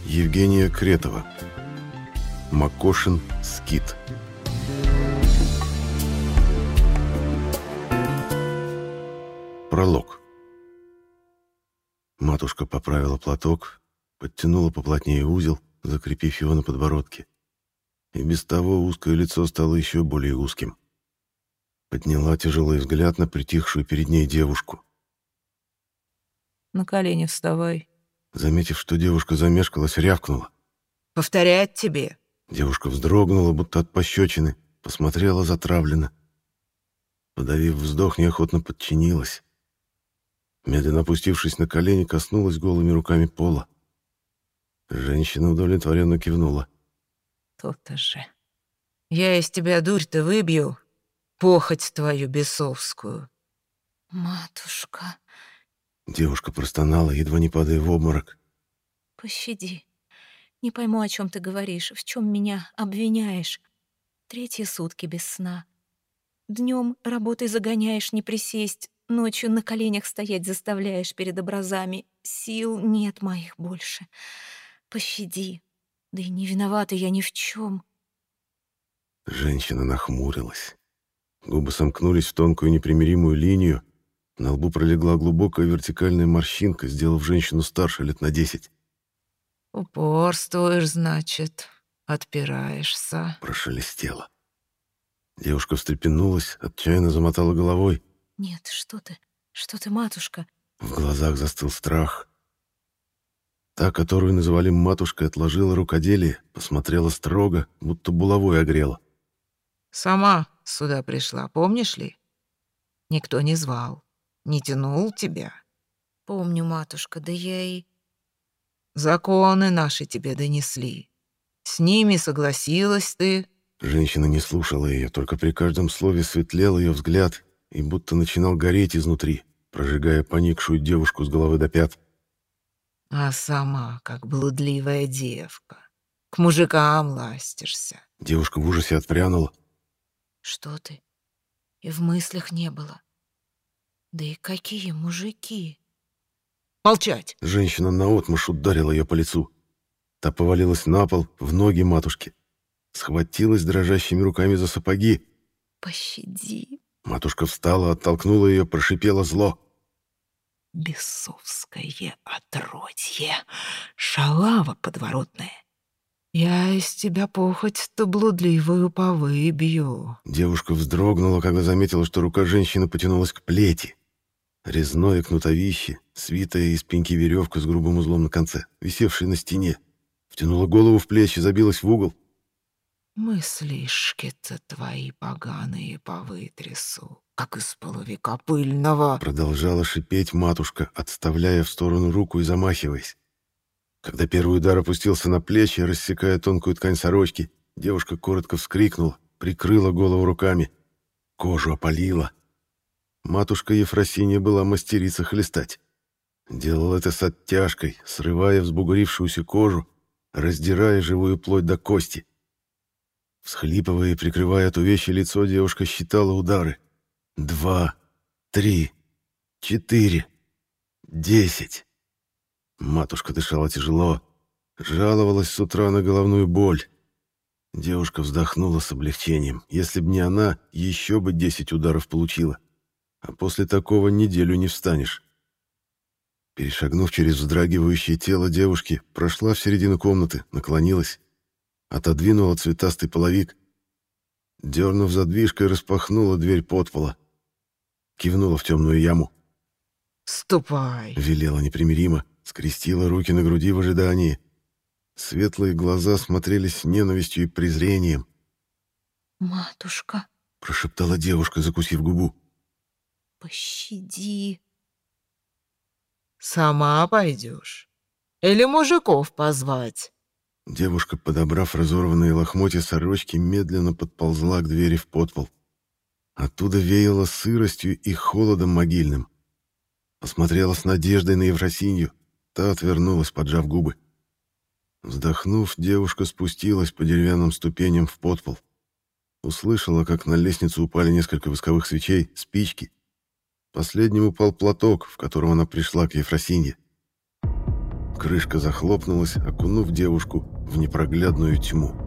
Евгения Кретова. Макошин скит. Пролог. Матушка поправила платок, подтянула поплотнее узел, закрепив его на подбородке. И без того узкое лицо стало еще более узким. Подняла тяжелый взгляд на притихшую перед ней девушку. На колени вставай. Заметив, что девушка замешкалась, рявкнула. Повторять тебе. Девушка вздрогнула, будто от пощечины, посмотрела затравленно. Подавив вздох, неохотно подчинилась. Медленно опустившись на колени, коснулась голыми руками пола. Женщина удовлетворенно кивнула. То-то же. Я из тебя дурь-то выбью, похоть твою бесовскую. Матушка, Девушка простонала, едва не падая в обморок. пощади. Не пойму, о чем ты говоришь, в чем меня обвиняешь. 3 сутки без сна. Днем работой загоняешь не присесть, ночью на коленях стоять заставляешь перед образами. Сил нет моих больше. Пощади. Да и не виновата я ни в чем. Женщина нахмурилась. Губы сомкнулись в тонкую непримиримую линию. На лбу пролегла глубокая вертикальная морщинка, сделав женщину старше лет на 10. Упорствуешь, значит, отпираешься. Прошелестела. Девушка встрепенулась, отчаянно замотала головой. Нет, что ты, матушка? В глазах застыл страх. Та, которую называли матушкой, отложила рукоделие, посмотрела строго, будто булавой огрела. Сама сюда пришла, помнишь ли? Никто не звал, не тянул тебя. Помню, матушка, да я и... Законы наши тебе донесли. С ними согласилась ты. Женщина не слушала ее, только при каждом слове светлел ее взгляд и будто начинал гореть изнутри, прожигая поникшую девушку с головы до пят. А сама, как блудливая девка, к мужикам ластишься. Девушка в ужасе отпрянула. Что ты? И в мыслях не было. Да и какие мужики! Молчать! Женщина наотмашь ударила ее по лицу. Та повалилась на пол, в ноги матушки. Схватилась дрожащими руками за сапоги. Пощади. Матушка встала, оттолкнула ее, прошипела зло. Бесовское отродье, шалава подворотная. Я из тебя похоть-то блудливую повыбью. Девушка вздрогнула, когда заметила, что рука женщины потянулась к плети. Резное кнутовище, свитая из пеньки веревка с грубым узлом на конце, висевшая на стене. Втянула голову в плечи, забилась в угол. Мыслишки-то твои поганые повытрясу, как из половика пыльного. Продолжала шипеть матушка, отставляя в сторону руку и замахиваясь. Когда первый удар опустился на плечи, рассекая тонкую ткань сорочки, девушка коротко вскрикнула, прикрыла голову руками. Кожу опалила. Матушка Ефросинья была мастерица хлестать. Делала это с оттяжкой, срывая взбугрившуюся кожу, раздирая живую плоть до кости. Всхлипывая и прикрывая от увечья лицо, девушка считала удары. 2, 3, 4, 10. Матушка дышала тяжело, жаловалась с утра на головную боль. Девушка вздохнула с облегчением. Если б не она, еще бы 10 ударов получила. А после такого неделю не встанешь. Перешагнув через вздрагивающее тело девушки, прошла в середину комнаты, наклонилась, отодвинула цветастый половик, дернув задвижкой, распахнула дверь подпола, кивнула в темную яму. Ступай. Велела непримиримо, скрестила руки на груди в ожидании. Светлые глаза смотрели с ненавистью и презрением. Матушка, Прошептала девушка, закусив губу. пощади. Сама пойдешь? Или мужиков позвать? Девушка, подобрав разорванные лохмотья сорочки, медленно подползла к двери в подпол. Оттуда веяло сыростью и холодом могильным. Посмотрела с надеждой на Ефросинью. Та отвернулась, поджав губы. Вздохнув, девушка спустилась по деревянным ступеням в подпол. Услышала, как на лестницу упали несколько восковых свечей, спички. Последним упал платок, в котором она пришла к Ефросинье. Крышка захлопнулась, окунув девушку в непроглядную тьму.